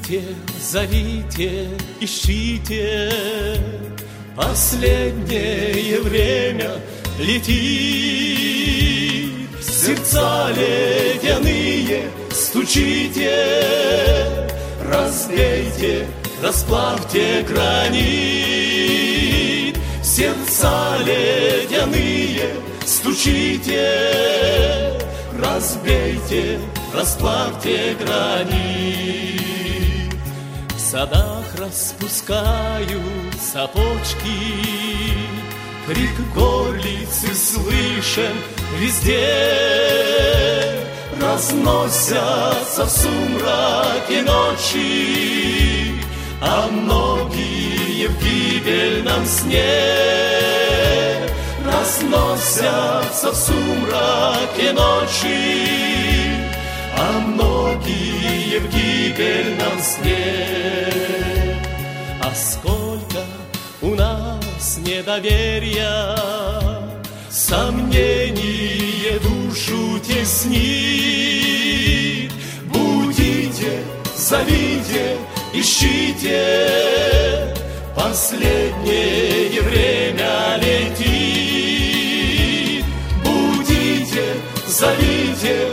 Ищите, зовите, ищите, последнее время летит. Сердца ледяные стучите, разбейте, расплавьте гранит. Сердца ледяные стучите, разбейте, расплавьте гранит. В садах распускаются почки, крик горлицы слышен везде. Разносятся в сумраке ночи, а многие в гибельном сне. Разносятся в сумраке ночи, а многие в гибельном сне. А сколько у нас недоверия, сомнение душу теснит. Будите, зовите, ищите, последнее время летит. Будите, зовите,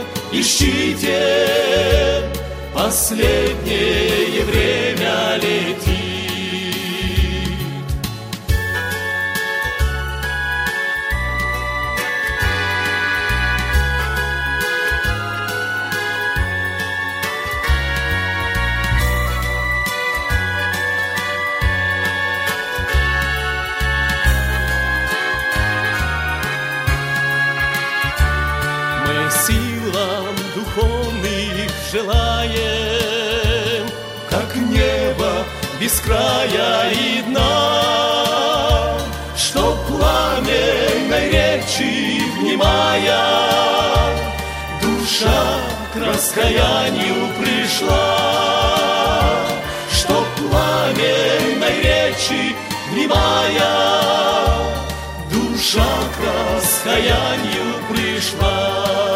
ищите, последнее время летит. Силам духовных желаем, как небо без края и дна, чтоб пламенной речи внимая, душа к раскаянию пришла. Чтоб пламенной речи внимая, душа к раскаянию пришла.